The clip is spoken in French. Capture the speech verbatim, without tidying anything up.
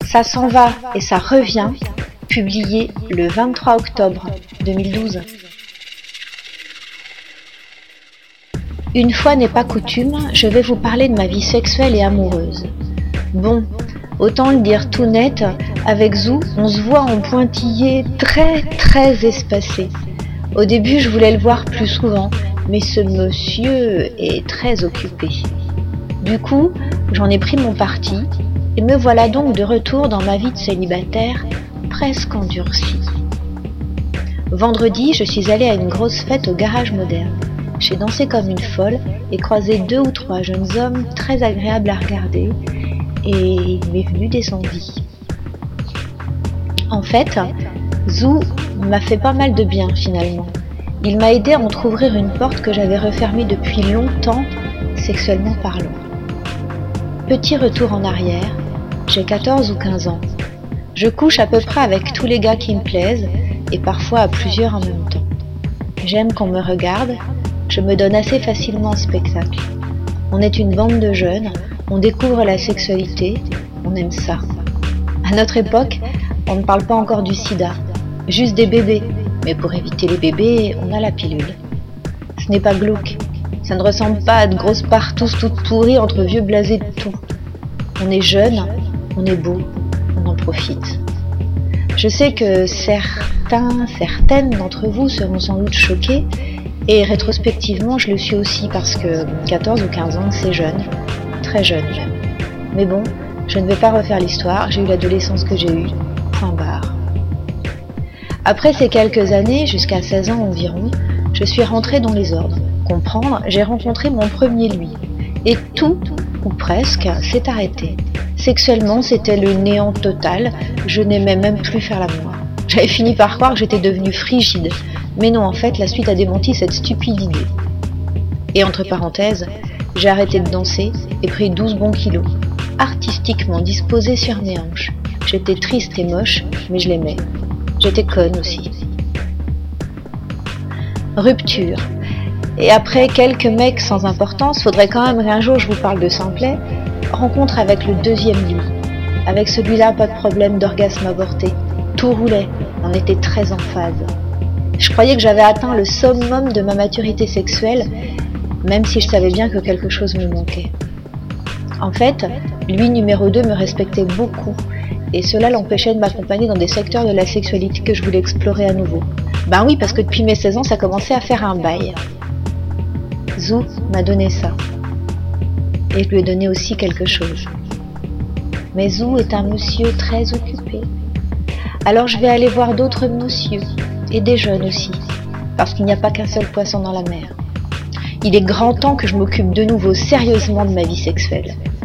Ça s'en va et ça revient, publié le vingt-trois octobre deux mille douze. Une fois n'est pas coutume, je vais vous parler de ma vie sexuelle et amoureuse. Bon, autant le dire tout net, avec Zou, on se voit en pointillé très très espacé. Au début, je voulais le voir plus souvent, mais ce monsieur est très occupé. Du coup, j'en ai pris mon parti, et me voilà donc de retour dans ma vie de célibataire, presque endurcie. Vendredi, je suis allée à une grosse fête au Garage Moderne. J'ai dansé comme une folle et croisé deux ou trois jeunes hommes très agréables à regarder, et il m'est venu des envies. En fait, Zou m'a fait pas mal de bien finalement. Il m'a aidé à entrouvrir une porte que j'avais refermée depuis longtemps, sexuellement parlant. Petit retour en arrière, j'ai quatorze ou quinze ans. Je couche à peu près avec tous les gars qui me plaisent, et parfois à plusieurs en même temps. J'aime qu'on me regarde, je me donne assez facilement en spectacle. On est une bande de jeunes, on découvre la sexualité, on aime ça. À notre époque, on ne parle pas encore du sida, juste des bébés, mais pour éviter les bébés, on a la pilule. Ce n'est pas glauque, ça ne ressemble pas à de grosses partous toutes pourries entre vieux blasés de tout. On est jeune, on est beau, on en profite. Je sais que certains, certaines d'entre vous seront sans doute choqués, et rétrospectivement, je le suis aussi parce que quatorze ou quinze ans, c'est jeune, très jeune même. Mais bon, je ne vais pas refaire l'histoire, j'ai eu l'adolescence que j'ai eue, point barre. Après ces quelques années, jusqu'à seize ans environ, je suis rentrée dans les ordres. Comprendre, j'ai rencontré mon premier lui. Et tout, ou presque, s'est arrêté. Sexuellement, c'était le néant total, je n'aimais même plus faire l'amour. J'avais fini par croire que j'étais devenue frigide. Mais non, en fait, la suite a démenti cette stupide idée. Et entre parenthèses, j'ai arrêté de danser et pris douze bons kilos, artistiquement disposée sur mes hanches. J'étais triste et moche, mais je l'aimais. J'étais conne aussi. Rupture. Et après quelques mecs sans importance, faudrait quand même qu'un jour je vous parle de Simplet, rencontre avec le deuxième lui. Avec celui-là, pas de problème d'orgasme avorté. Tout roulait, on était très en phase. Je croyais que j'avais atteint le summum de ma maturité sexuelle, même si je savais bien que quelque chose me manquait. En fait, lui numéro deux me respectait beaucoup, et cela l'empêchait de m'accompagner dans des secteurs de la sexualité que je voulais explorer à nouveau. Ben oui, parce que depuis mes seize ans, ça commençait à faire un bail. Zou m'a donné ça, et je lui ai donné aussi quelque chose. Mais Zou est un monsieur très occupé, alors je vais aller voir d'autres messieurs, et des jeunes aussi, parce qu'il n'y a pas qu'un seul poisson dans la mer. Il est grand temps que je m'occupe de nouveau sérieusement de ma vie sexuelle.